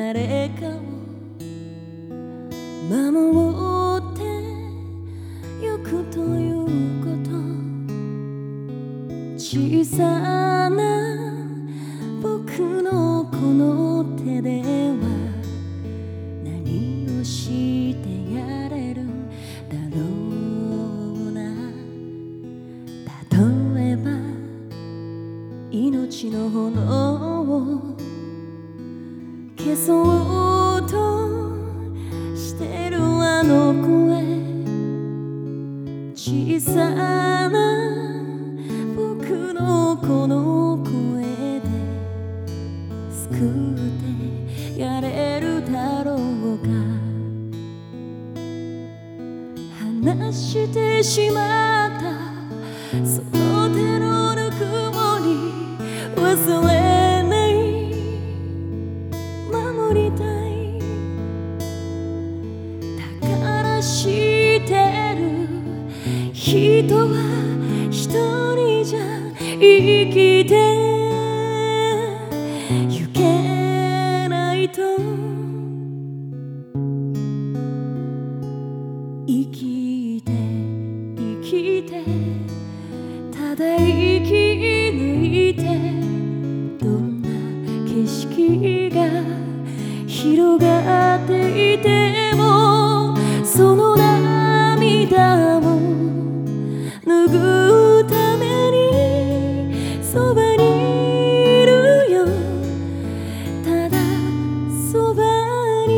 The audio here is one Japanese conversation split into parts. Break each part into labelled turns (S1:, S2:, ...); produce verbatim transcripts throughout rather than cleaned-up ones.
S1: 誰かを守ってゆくということ小さな僕のこの手では何をしてやれるんだろうな例えば命の炎を消そうとしてるあの声小さな僕のこの声で救ってやれるだろうか話してしまったその手のぬくもり忘れない守りたいだから知ってる人は一人じゃ生きてゆけないと生きて生きてただ生き抜いてどんな景色が広がっていてもその涙を拭うためにそばにいるよただそばに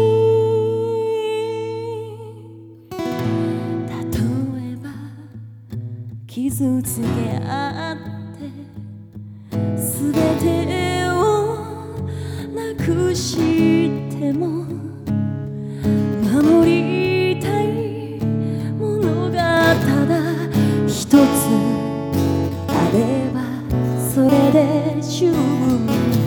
S1: 例えば傷つけ合ってすべてをなくしても守りたいものがただ一つあればそれで十分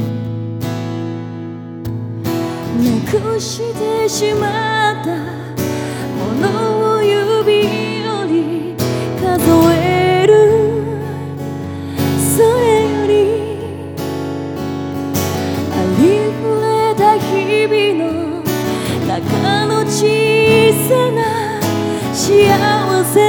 S1: なくしてしまったものを指より数えるそれよりありふれた日々の中の小さな幸せ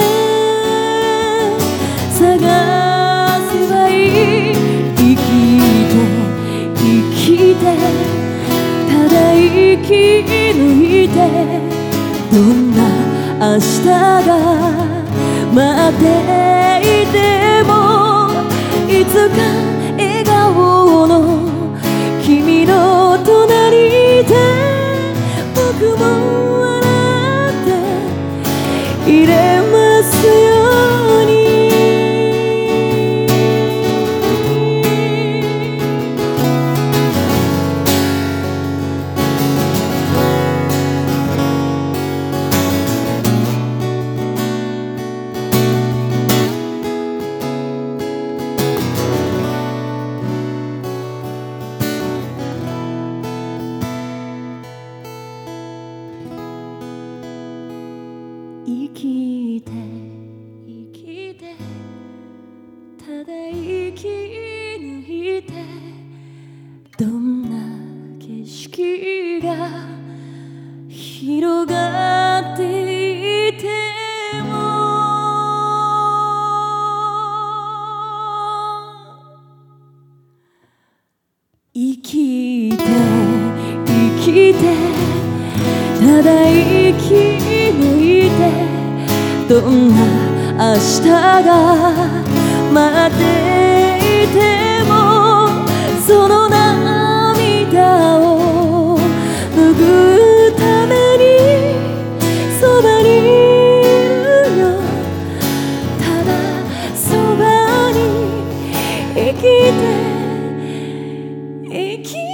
S1: 探せばいい生きて生きてただ生き抜いてどんな明日が待っていてもいつか笑顔の君の隣で僕も笑っていれますように生きて生きてただ生き抜いてどんな景色が広がっていても生きて生きてただ生き抜いてどんな明日が待っていてもその涙を拭うためにそばにいるよただそばに生きて生きて